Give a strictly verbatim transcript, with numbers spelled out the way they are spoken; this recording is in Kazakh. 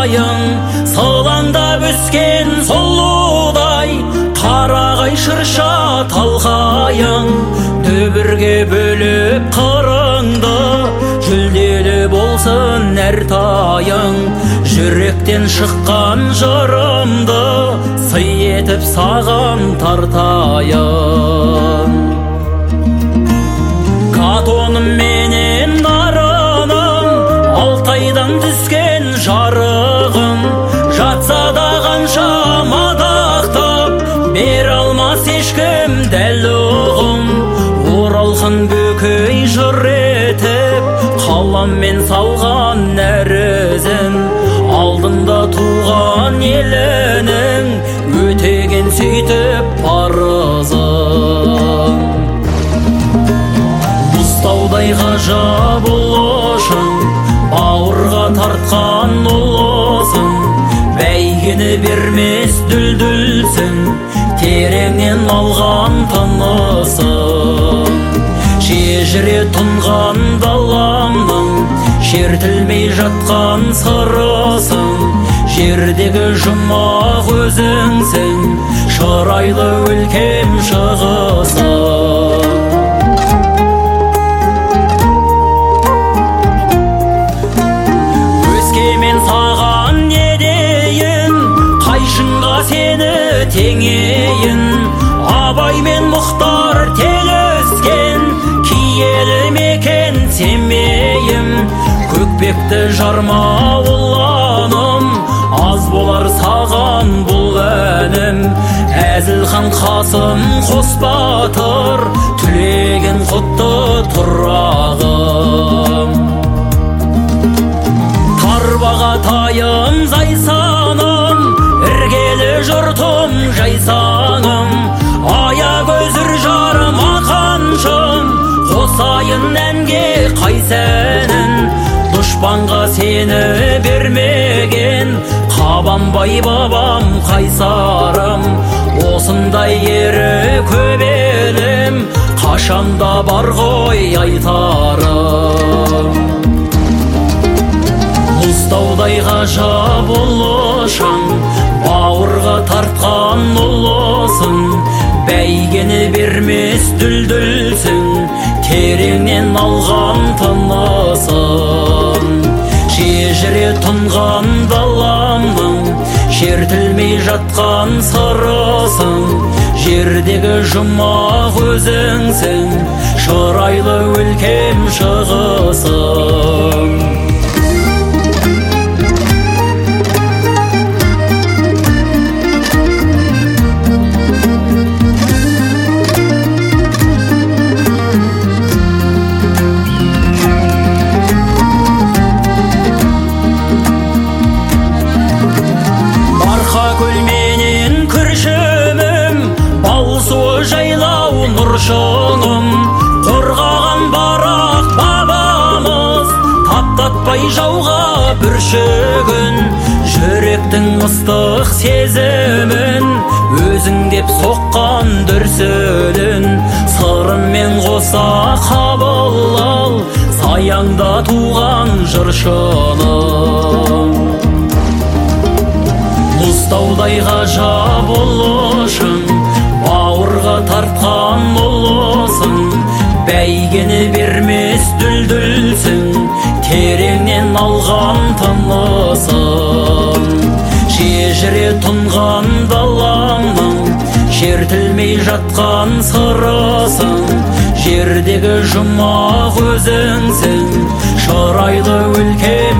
сайың, сылаңдап өскен сұлудай, қарағай шырша талқайың, дүбірге бөліп қырыңды, жүлделі болсын әр тайың. Жүректен шыққан жырымды сый етіп саған тартайын. Катоным менен нарыным, Алтайдан түскен жарығым, жатса да қанша мадақтап, бере алмас ешкім дәл ұғым. Оралхан бөкей жыр етіп, қаламмен салған әр ізін, алдында туған елінің өтеген сөйтіп парызын. Мұзтаудай ғажап ұлышың, бауырға тартқан ұлысың, бәйгені бермес дүлдүлсің, тереңнен алған тынысың. Шежіре тұнған даламның, шертілмей жатқан сырысың, жердегі жұмақ өзіңсің, шырайлы өлкем шығысың. Өскемен саған не дейін, қайшынға сені теңейін, Абай мен Мұхтар телескен киелі мекен семейім. Көкпекті жарма ұланым, аз болар саған бұл әнім. Әзілхан Қасым қос батыр, түлеген құтты тұрағым. Тарбағатайым зайсаным, іргелі жұртым жайсаңым, аягөз үржарым ақаншым, қосайын әнге қайсәнін. Дұшпанға сені бермеген Қабанбай бабам қайсарым, осындай ері көп елім, қашанда бар ғой айтарым. Мұзтаудай ғажап ұлышың, бауырға тартқан ұлысың, бәйгені бермес дүлдүлсің, тереңнен алған тынысың. Шежіре тұнған даламның, шертілмей жатқан сырысың, жердегі жұмақ өзіңсің, шырайлы өлкем шығысың. Нұршыңым, қорғаған барақ бабамыз, таптатпай жауға бүршігін, жүректің ыстық сезімін, өзің деп соққан дүрсілін, сырыммен қоса қабыл ал, саяңда туған жыршының. Мұзтаудай ғажап ұлышың, бауырға тартқан ұлысың, бәйгені бермес дүлдүлсің, тереңнен алған тынысың. Шежіре тұнған даламның, шертілмей жатқан сырысың, жердегі жұмақ өзіңсің, шырайлы өлкем